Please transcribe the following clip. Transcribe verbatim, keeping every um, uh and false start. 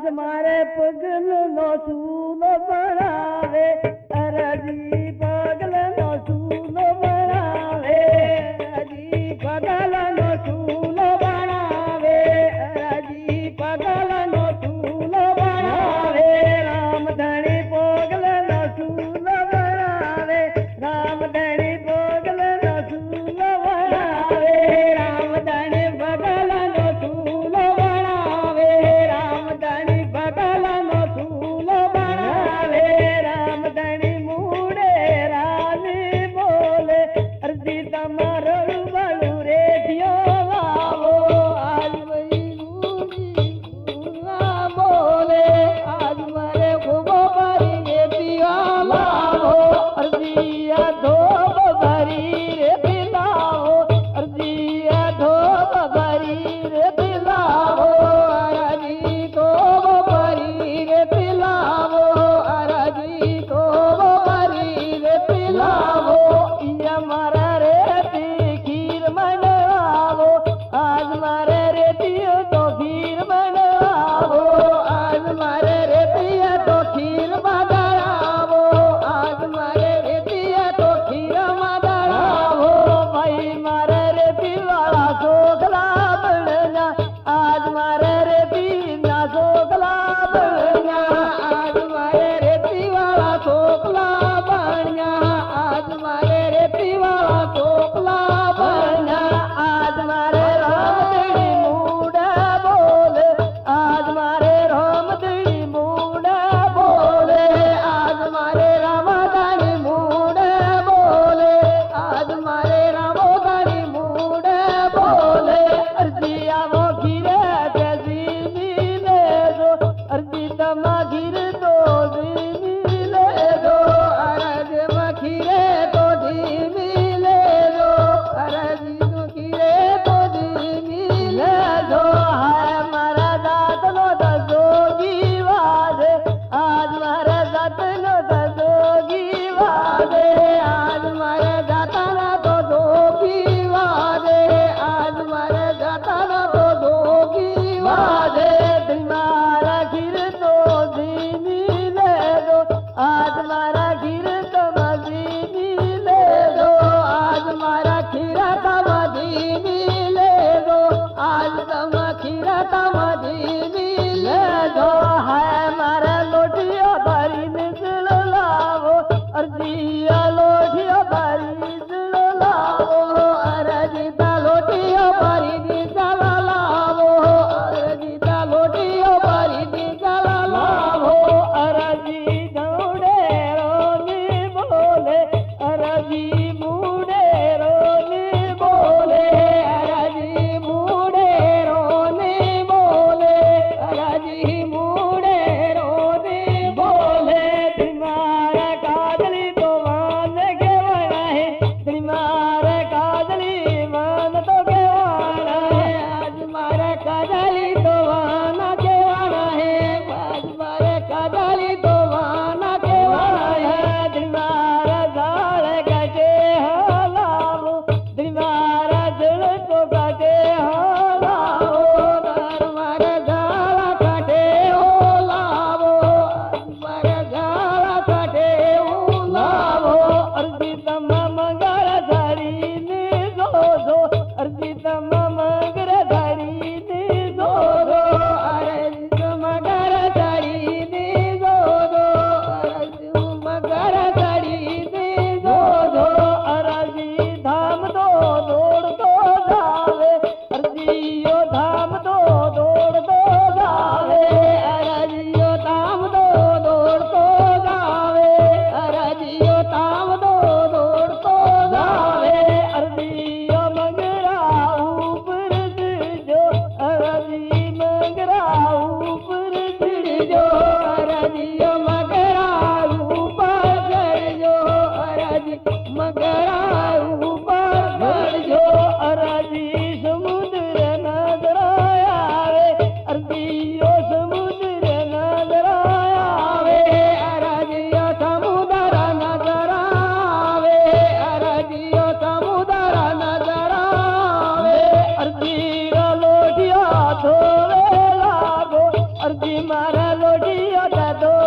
मारे पगल नो सूलो बनावे अरजी पगल नो सूलो बनावे अरजी पगल नो सूलो बनावे अरजी पगल नो सूलो बनावे राम धनी पगल नो सूलो बनावे राम धनी पगल नो सूलो बनावे राम धनी पगल नो सूलो बनावे राम धनी पगल नो सूलो बनावे राम धनी मूड़े रानी बोले अर्जी तमारो बलू रे दियो लावो आज वही मूड़ी सूला बोले आज मरे खूबो भरी रे दियो लावो अर्जिया धोब भरी रे दिलावो अर्जिया धोब भरी रे दिलावो अरजी धोब भरी रे दिलावो अरजी धोब भरी रे दिलावो ये मारा रे खीर मनवावो आज मारे रेतियो तो खीर मनवावो आज मारे रेतिया तो खीर मगरावो आज मारे रेतिया तो खीर मगरावो भाई मारे रेती वाला सोगला बनना आज मारे रेती ना सोगला बनना आज मारे रेती वाला सोगला बनना आज मारे रेती वाला सोगला बनना आज मारे रामदड़ी मूड़ा बोले आज मारे रामदड़ी मूड़ा बोले आज मारे रामदानी मूड़ा बोले आज मारे रामदानी मूड़ा बोले अर्जिया वो गिरे जैसी मिले दो अर्जी तमा गिर दो मिले दो अरज मखीरे तो दी मिले दो अरजी तो गिरे तो दी मिले दो हाय मारा दात नो दसोगी वादे आज मारे दात नो दसोगी वादे आज मारे दाता ना तो दोगी वादे आज मारे दाता ना तो दोगी वादे तुम्हारा गिर तो दी मिले दो आज मारा गिर तो मजी मिले दो आज मारा खीरा का मजी मिले दो आज तम खीरा का मजी मिले મારા લોઢિયો દાદો